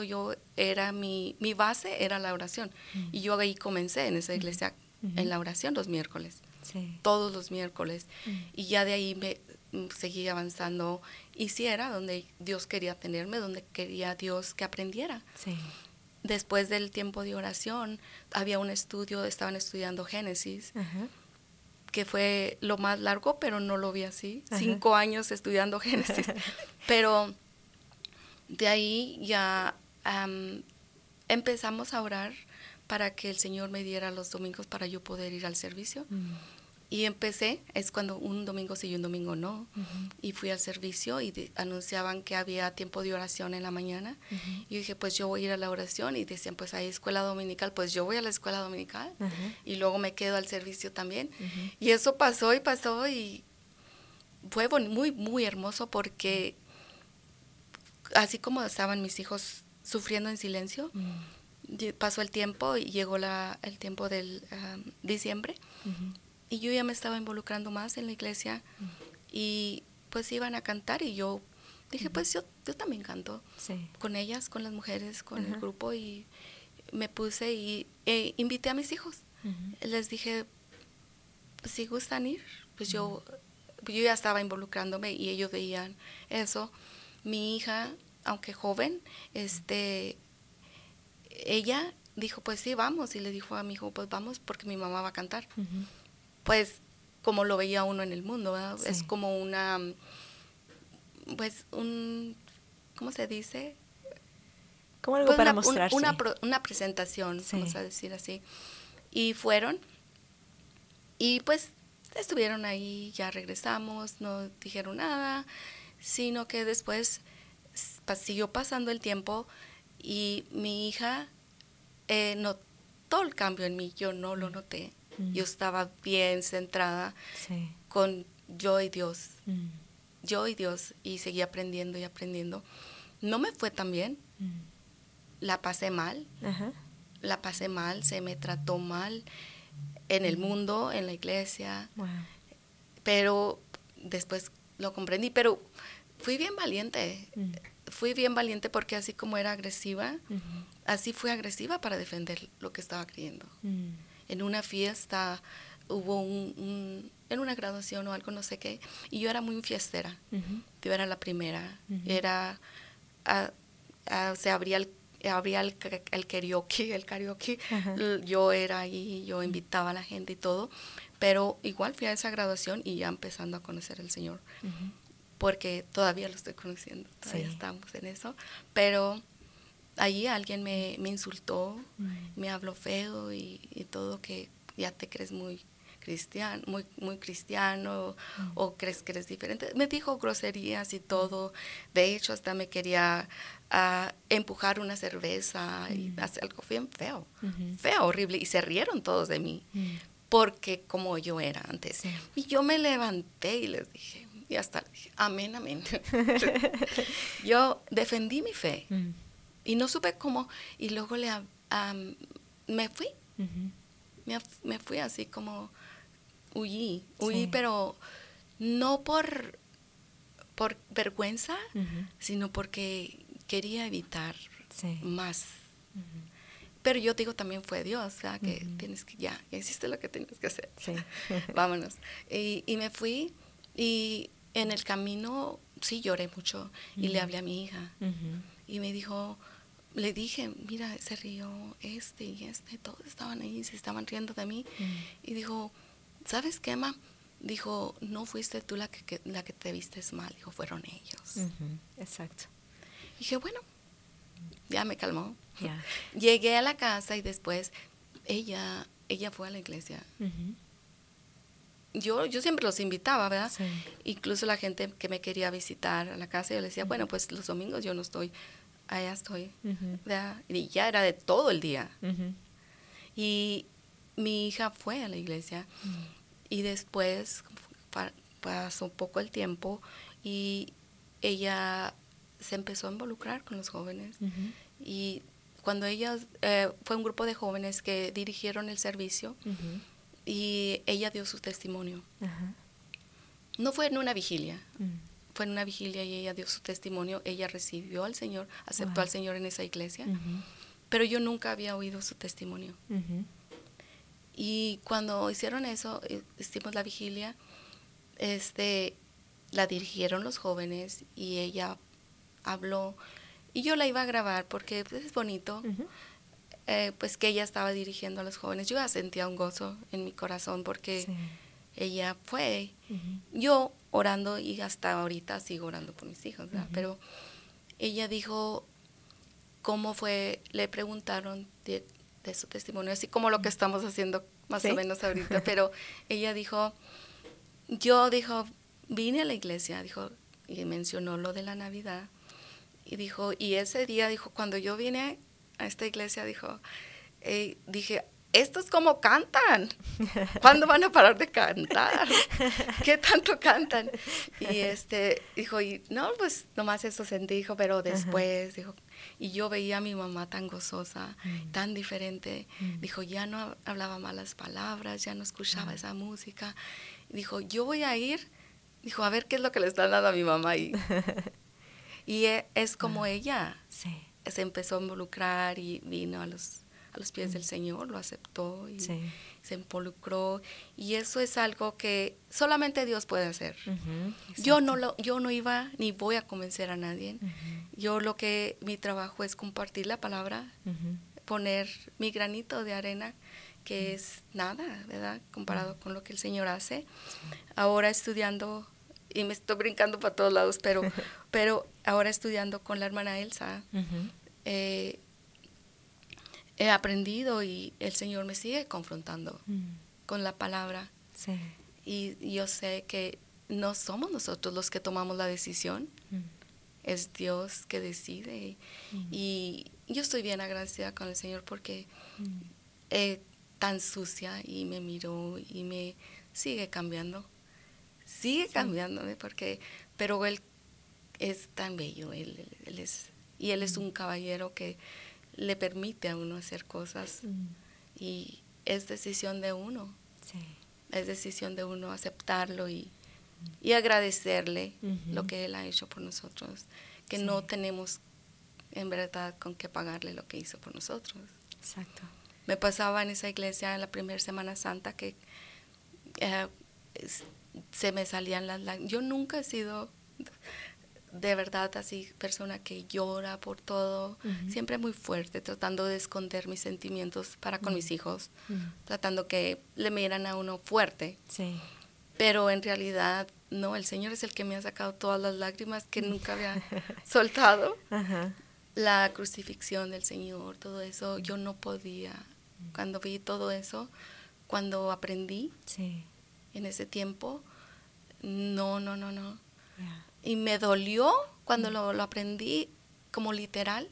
Mi base era la oración. Y yo ahí comencé en esa iglesia, en la oración los miércoles. Todos los miércoles. Y ya de ahí me seguí avanzando. Y sí era donde Dios quería tenerme, donde quería Dios que aprendiera. Después del tiempo de oración, había un estudio, estaban estudiando Génesis, que fue lo más largo, pero no lo vi así. 5 años estudiando Génesis. Pero de ahí ya empezamos a orar para que el Señor me diera los domingos para yo poder ir al servicio. Y empecé, es cuando un domingo sí y un domingo no, y fui al servicio y anunciaban que había tiempo de oración en la mañana, y dije, pues yo voy a ir a la oración, y decían, pues hay escuela dominical, pues yo voy a la escuela dominical, y luego me quedo al servicio también, y eso pasó, y fue muy, muy hermoso, porque así como estaban mis hijos sufriendo en silencio, pasó el tiempo, y llegó el tiempo del diciembre, y yo ya me estaba involucrando más en la iglesia, y pues iban a cantar, y yo dije, pues yo también canto con ellas, con las mujeres, con el grupo, y me puse y invité a mis hijos. Les dije, pues, si gustan ir, pues yo ya estaba involucrándome, y ellos veían eso. Mi hija, aunque joven, ella dijo, pues sí, vamos, y le dijo a mi hijo, pues vamos porque mi mamá va a cantar. Pues como lo veía uno en el mundo, ¿verdad? Es como una, pues ¿cómo se dice? Como algo pues para mostrarse. Una presentación, vamos a decir así. Y fueron, y pues estuvieron ahí, ya regresamos, no dijeron nada, sino que después siguió pasando el tiempo, y mi hija notó el cambio en mí, yo no lo noté. Yo estaba bien centrada con yo y Dios. Yo y Dios, y seguí aprendiendo y aprendiendo. No me fue tan bien. La pasé mal. La pasé mal, se me trató mal en el mundo, en la iglesia. Pero después lo comprendí. Pero fui bien valiente. Fui bien valiente porque así como era agresiva, así fui agresiva para defender lo que estaba creyendo. En una fiesta hubo en una graduación o algo, no sé qué, y yo era muy fiestera. Yo era la primera. Era, se abría el karaoke. Yo era ahí, yo invitaba a la gente y todo, pero igual fui a esa graduación y ya empezando a conocer al Señor, porque todavía lo estoy conociendo, todavía estamos en eso, pero Allí alguien me insultó, me habló feo y todo, que ya te crees muy cristiano, muy cristiano, o crees que eres diferente. Me dijo groserías y todo. De hecho, hasta me quería empujar una cerveza y hacer algo bien feo, feo, horrible. Y se rieron todos de mí, porque como yo era antes. Sí. Y yo me levanté y les dije, y hasta les dije, amén, amén. Yo defendí mi fe. Y no supe cómo, y luego me fui. Me fui así como, huí, sí. Pero no por vergüenza, sino porque quería evitar más. Pero yo digo, también fue Dios, ¿verdad? Que tienes que, ya hiciste lo que tenías que hacer. Sí. Vámonos. Y me fui, y en el camino sí lloré mucho, y le hablé a mi hija, y me dijo, le dije, mira, se rió y todos estaban ahí, se estaban riendo de mí. Y dijo, ¿sabes qué, ma? Dijo, no fuiste tú la que te vistes mal, dijo, fueron ellos. Exacto. Y dije, bueno, ya me calmó. Yeah. Llegué a la casa y después ella fue a la iglesia. Yo siempre los invitaba, ¿verdad? Sí. Incluso la gente que me quería visitar a la casa, yo les decía, bueno, pues los domingos yo no estoy, allá estoy, ¿verdad? Y ya era de todo el día. Y mi hija fue a la iglesia, y después pasó poco el tiempo y ella se empezó a involucrar con los jóvenes. Y cuando fue un grupo de jóvenes que dirigieron el servicio, y ella dio su testimonio. No fue en una vigilia, fue en una vigilia, y ella dio su testimonio. Ella recibió al Señor, aceptó al Señor en esa iglesia, pero yo nunca había oído su testimonio. Y cuando hicieron eso, hicimos la vigilia, la dirigieron los jóvenes, y ella habló, y yo la iba a grabar porque pues, es bonito, pues que ella estaba dirigiendo a los jóvenes. Yo ya sentía un gozo en mi corazón porque ella fue, yo orando, y hasta ahorita sigo orando por mis hijos, ¿verdad? Pero ella dijo cómo fue, le preguntaron de su testimonio, así como lo que estamos haciendo más o menos ahorita, pero ella dijo, vine a la iglesia, dijo, y mencionó lo de la Navidad, y dijo, y ese día, dijo, cuando yo vine a esta iglesia, dijo, dije, estos como cantan, ¿cuándo van a parar de cantar? ¿Qué tanto cantan? Y dijo, y no, pues nomás eso sentí, dijo, pero después, dijo, y yo veía a mi mamá tan gozosa, tan diferente, dijo, ya no hablaba malas palabras, ya no escuchaba esa música, dijo, yo voy a ir, dijo, a ver qué es lo que le están dando a mi mamá ahí. Y es como ella se empezó a involucrar y vino a los pies del Señor, lo aceptó y se involucró, y eso es algo que solamente Dios puede hacer. Yo no iba ni voy a convencer a nadie. Yo mi trabajo es compartir la palabra, poner mi granito de arena, que es nada, ¿verdad? Comparado con lo que el Señor hace. Ahora estudiando, y me estoy brincando para todos lados, pero ahora estudiando con la hermana Elsa, he aprendido, y el Señor me sigue confrontando con la palabra. Y yo sé que no somos nosotros los que tomamos la decisión, es Dios que decide. Y yo estoy bien agradecida con el Señor porque tan sucia, y me miró y me sigue cambiando. Sigue cambiándome, pero Él es tan bello, Él es un caballero que le permite a uno hacer cosas, y es decisión de uno. Es decisión de uno aceptarlo y agradecerle lo que Él ha hecho por nosotros, que no tenemos en verdad con qué pagarle lo que hizo por nosotros. Exacto. Me pasaba en esa iglesia en la primera Semana Santa que se me salían las lágrimas. Yo nunca he sido de verdad así persona que llora por todo, siempre muy fuerte, tratando de esconder mis sentimientos para con mis hijos, tratando que le miran a uno fuerte. Pero en realidad no, el Señor es el que me ha sacado todas las lágrimas que nunca había soltado. la crucifixión del Señor, todo eso, yo no podía. Cuando vi todo eso, cuando aprendí en ese tiempo, no. Yeah. Y me dolió cuando lo aprendí como literal.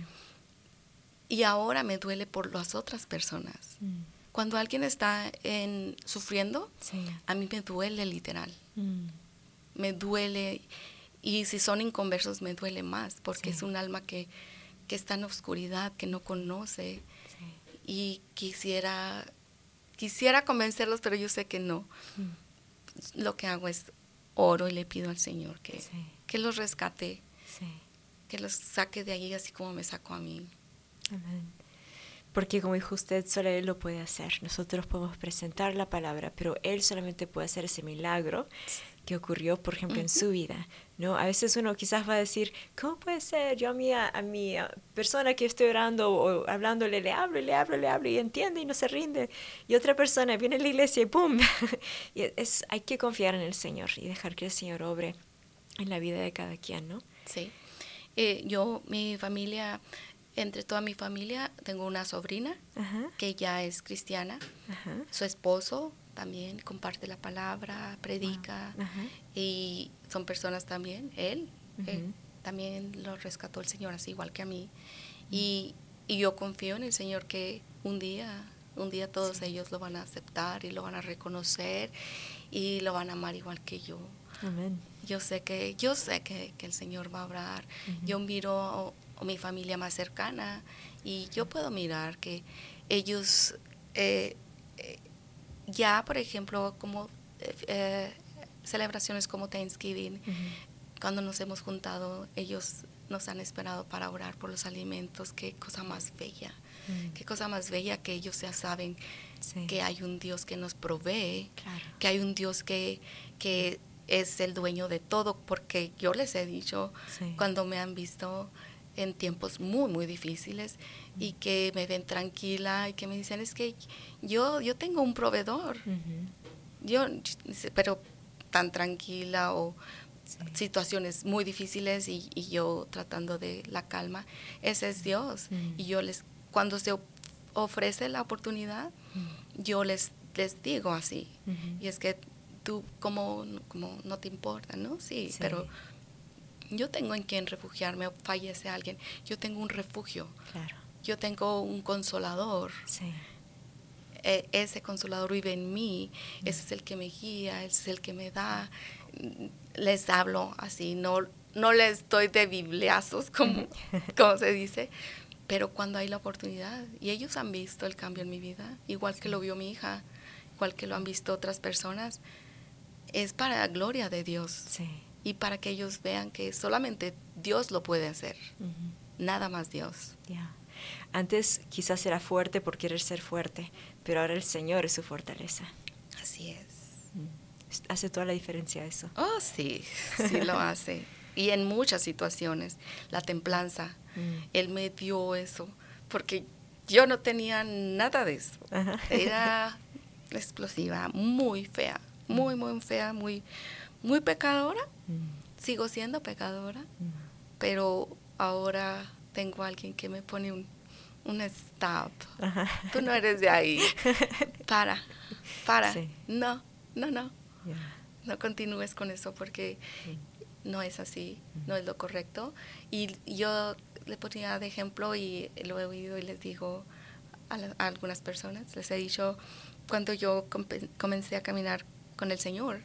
Y ahora me duele por las otras personas. Cuando alguien está sufriendo, a mí me duele literal. Me duele. Y si son inconversos, me duele más, porque es un alma que está en oscuridad, que no conoce. Y quisiera convencerlos, pero yo sé que no. Lo que hago es oro y le pido al Señor que los rescate, que los saque de allí así como me sacó a mí. Amén. Porque como dijo usted, solo Él lo puede hacer. Nosotros podemos presentar la palabra, pero Él solamente puede hacer ese milagro que ocurrió, por ejemplo, en su vida, ¿no? A veces uno quizás va a decir, ¿cómo puede ser? Yo a mi persona que estoy orando o hablándole, le hablo y entiende y no se rinde. Y otra persona viene a la iglesia y ¡pum! Y hay que confiar en el Señor y dejar que el Señor obre en la vida de cada quien, ¿no? Sí. Mi familia... Entre toda mi familia tengo una sobrina que ya es cristiana. Su esposo también comparte la palabra, predica. Y son personas también. Él también lo rescató el Señor, así igual que a mí. Y yo confío en el Señor que un día todos ellos lo van a aceptar y lo van a reconocer y lo van a amar igual que yo. Amén. Yo sé que el Señor va a obrar. Yo miro a mi familia más cercana y yo puedo mirar que ellos ya, por ejemplo, como celebraciones como Thanksgiving, cuando nos hemos juntado, ellos nos han esperado para orar por los alimentos. Qué cosa más bella, qué cosa más bella que ellos ya saben que hay un Dios que nos provee, que hay un Dios que es el dueño de todo, porque yo les he dicho cuando me han visto en tiempos muy, muy difíciles y que me ven tranquila y que me dicen, es que yo tengo un proveedor, pero tan tranquila o situaciones muy difíciles y yo tratando de la calma, ese es Dios. Y yo cuando se ofrece la oportunidad, yo les digo así, y es que tú como no te importa, ¿no? Sí, pero yo tengo en quien refugiarme o fallece alguien. Yo tengo un refugio. Claro. Yo tengo un consolador. Sí. Ese consolador vive en mí. Ese es el que me guía, ese es el que me da. Les hablo así, no les doy de bibliazos, como se dice, pero cuando hay la oportunidad. Y ellos han visto el cambio en mi vida, igual que lo vio mi hija, igual que lo han visto otras personas. Es para la gloria de Dios. Sí. Y para que ellos vean que solamente Dios lo puede hacer, nada más Dios. Antes quizás era fuerte por querer ser fuerte, pero ahora el Señor es su fortaleza. Así es. Hace toda la diferencia eso. Oh, sí lo hace. Y en muchas situaciones, la templanza, Él me dio eso, porque yo no tenía nada de eso. Era explosiva, muy fea, muy, muy fea, muy pecadora. Sigo siendo pecadora, pero ahora tengo a alguien que me pone un stop. Tú no eres de ahí. Para. Sí. No. No continúes con eso porque no es así, no es lo correcto. Y yo le ponía de ejemplo y lo he oído y les digo a algunas personas, les he dicho, cuando yo comencé a caminar con el Señor,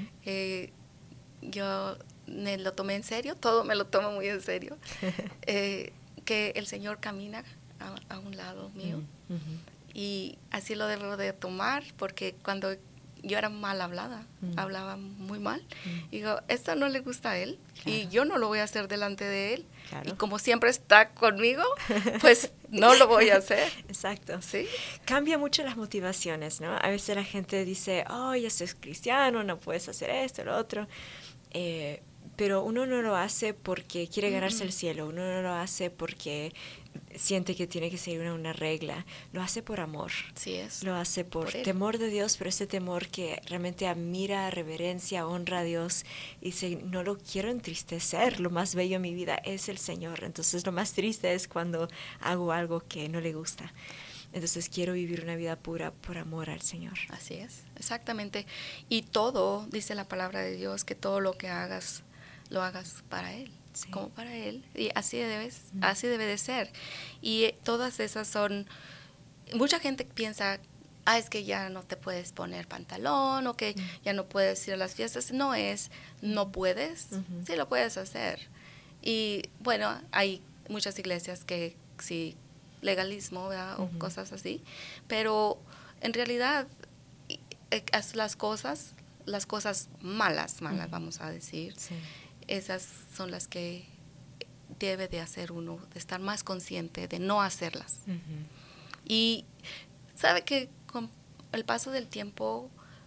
yo me lo tomé en serio, todo me lo tomo muy en serio, que el Señor camina a un lado mío y así lo debo de tomar, porque cuando yo era mal hablada, hablaba muy mal, digo, esto no le gusta a Él y yo no lo voy a hacer delante de Él, y como siempre está conmigo, pues no lo voy a hacer. Exacto. ¿Sí? Cambia mucho las motivaciones, ¿no? A veces la gente dice, ya soy cristiano, no puedes hacer esto, lo otro. pero uno no lo hace porque quiere ganarse el cielo, uno no lo hace porque siente que tiene que seguir una regla, lo hace por amor. Sí es. Lo hace por temor de Dios, pero ese temor que realmente admira, reverencia, honra a Dios y dice, no lo quiero entristecer, lo más bello en mi vida es el Señor. Entonces lo más triste es cuando hago algo que no le gusta. Entonces quiero vivir una vida pura por amor al Señor. Así es, exactamente. Y todo, dice la palabra de Dios, que todo lo que hagas, lo hagas para Él, sí, como para Él. Y así debe de ser. Y todas esas son, mucha gente piensa, es que ya no te puedes poner pantalón o que ya no puedes ir a las fiestas. No puedes, sí lo puedes hacer. Y bueno, hay muchas iglesias que sí, legalismo, ¿verdad? O cosas así, pero en realidad las cosas malas, vamos a decir, sí, esas son las que debe de hacer uno, de estar más consciente de no hacerlas. Y sabe que con el paso del tiempo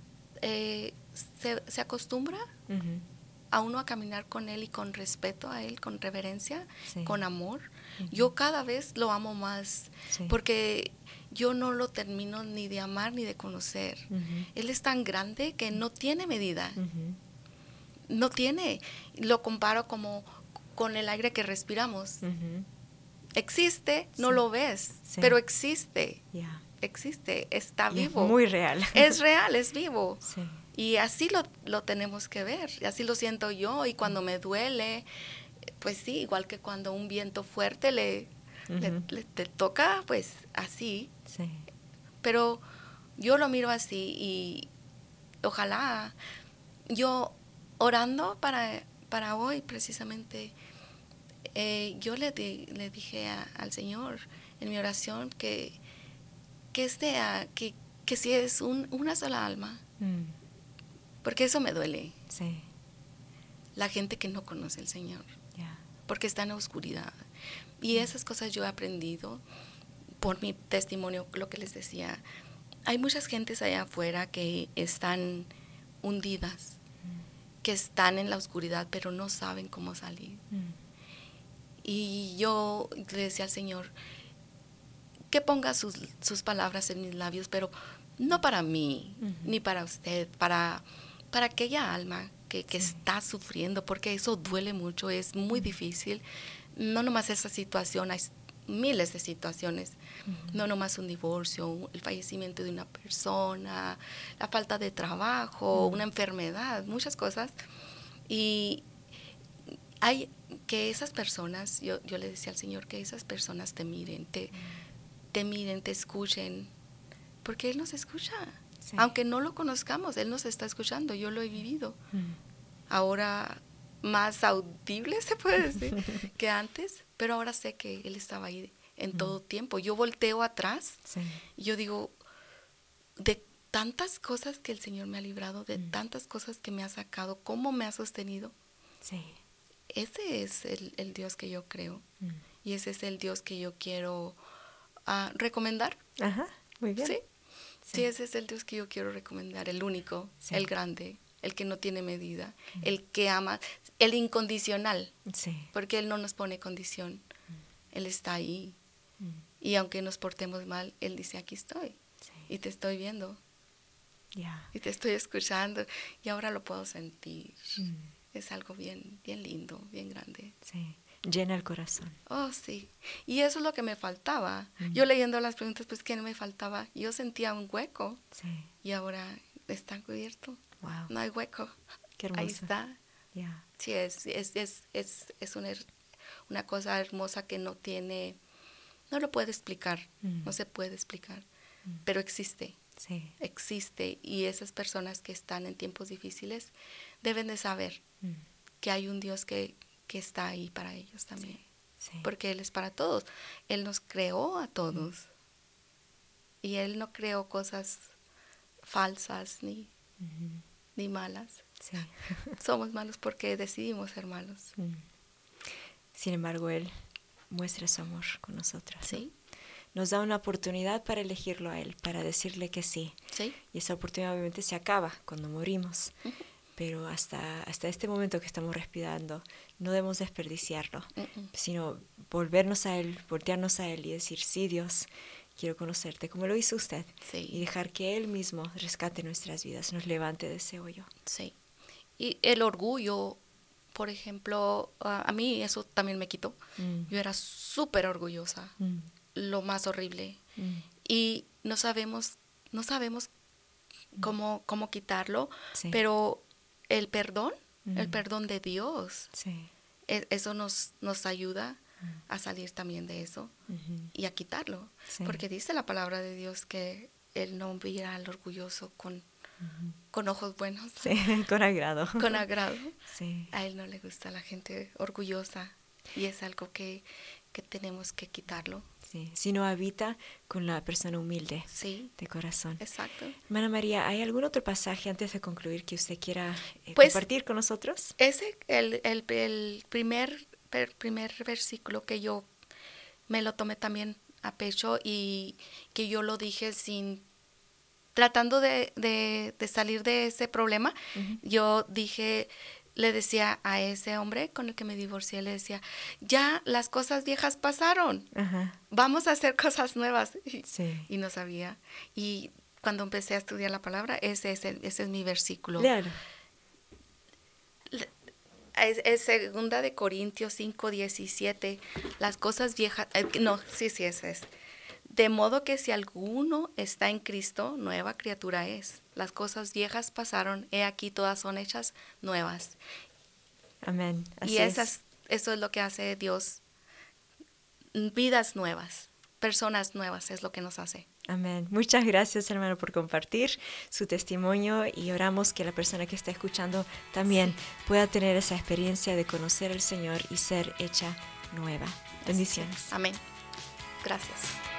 se acostumbra a uno a caminar con Él y con respeto a Él, con reverencia, sí, con amor. Yo cada vez lo amo más, sí, porque yo no lo termino ni de amar ni de conocer. Él es tan grande que no tiene medida. No tiene. Lo comparo como con el aire que respiramos. Existe, sí, no lo ves, sí, pero existe. Yeah. Existe, está vivo. Es muy real. Es real, es vivo. Sí. Y así lo tenemos que ver, así lo siento yo, y cuando me duele, pues sí, igual que cuando un viento fuerte te toca, pues así. Sí. Pero yo lo miro así y ojalá, yo orando para hoy precisamente, yo le dije al Señor en mi oración que si es una sola alma, porque eso me duele. Sí. La gente que no conoce al Señor. Yeah. Porque está en la oscuridad. Y esas cosas yo he aprendido por mi testimonio, lo que les decía. Hay muchas gentes allá afuera que están hundidas, que están en la oscuridad, pero no saben cómo salir. Y yo le decía al Señor que ponga sus palabras en mis labios, pero no para mí, ni para usted, para aquella alma que está sufriendo, porque eso duele mucho, es muy difícil. No nomás esa situación, hay miles de situaciones, no nomás un divorcio, el fallecimiento de una persona, la falta de trabajo, una enfermedad, muchas cosas. Y hay que esas personas, yo le decía al Señor, que esas personas te miren, te miren, te escuchen, porque Él nos escucha. Sí. Aunque no lo conozcamos, Él nos está escuchando, yo lo he vivido. Ahora más audible, se puede decir, que antes, pero ahora sé que Él estaba ahí en todo tiempo. Yo volteo atrás, sí, y yo digo, de tantas cosas que el Señor me ha librado, de tantas cosas que me ha sacado, cómo me ha sostenido. Sí. Ese es el Dios que yo creo, y ese es el Dios que yo quiero recomendar. Ajá, muy bien. Sí. Sí, ese es el Dios que yo quiero recomendar, el único, sí, el grande, el que no tiene medida, el que ama, el incondicional, sí, porque Él no nos pone condición, Él está ahí, y aunque nos portemos mal, Él dice, aquí estoy, sí, y te estoy viendo, yeah, y te estoy escuchando, y ahora lo puedo sentir. Es algo bien, bien lindo, bien grande. Sí. Llena el corazón. Oh, sí. Y eso es lo que me faltaba. Yo leyendo las preguntas, pues, ¿qué me faltaba? Yo sentía un hueco. Sí. Y ahora está cubierto. Wow. No hay hueco. Qué hermoso. Ahí está. Yeah. Sí, es una cosa hermosa que no lo puede explicar. No se puede explicar. Pero existe. Sí. Existe. Y esas personas que están en tiempos difíciles deben de saber que hay un Dios que está ahí para ellos también, sí, sí, porque Él es para todos. Él nos creó a todos, y Él no creó cosas falsas ni malas. Sí. Somos malos porque decidimos ser malos. Sin embargo, Él muestra su amor con nosotras. Sí. Nos da una oportunidad para elegirlo a Él, para decirle que sí. Sí. Y esa oportunidad obviamente se acaba cuando morimos. pero hasta este momento que estamos respirando, no debemos desperdiciarlo, sino voltearnos a Él y decir, sí, Dios, quiero conocerte, como lo hizo usted, y dejar que Él mismo rescate nuestras vidas, nos levante de ese hoyo. Sí. Y el orgullo, por ejemplo, a mí eso también me quitó. Yo era súper orgullosa, lo más horrible. Y no sabemos cómo quitarlo, pero el perdón de Dios, eso nos ayuda a salir también de eso y a quitarlo. Porque dice la palabra de Dios que Él no mira al orgulloso con ojos buenos. Sí, con agrado. Con agrado. Sí. A Él no le gusta la gente orgullosa y es algo que tenemos que quitarlo. Sí, sino habita con la persona humilde de corazón. Exacto. Hermana María, ¿hay algún otro pasaje antes de concluir que usted quiera compartir con nosotros? Ese, el primer versículo que yo me lo tomé también a pecho y que yo lo dije tratando de salir de ese problema. Yo le decía a ese hombre con el que me divorcié, le decía, ya las cosas viejas pasaron, vamos a hacer cosas nuevas. Y no sabía. Y cuando empecé a estudiar la palabra, ese es mi versículo. Léalo. Es 2 de Corintios 5:17, las cosas viejas, ese es. De modo que si alguno está en Cristo, nueva criatura es. Las cosas viejas pasaron, he aquí todas son hechas nuevas. Amén. Y eso es lo que hace Dios. Vidas nuevas, personas nuevas es lo que nos hace. Amén. Muchas gracias, hermano, por compartir su testimonio y oramos que la persona que está escuchando también pueda tener esa experiencia de conocer al Señor y ser hecha nueva. Bendiciones. Amén. Gracias.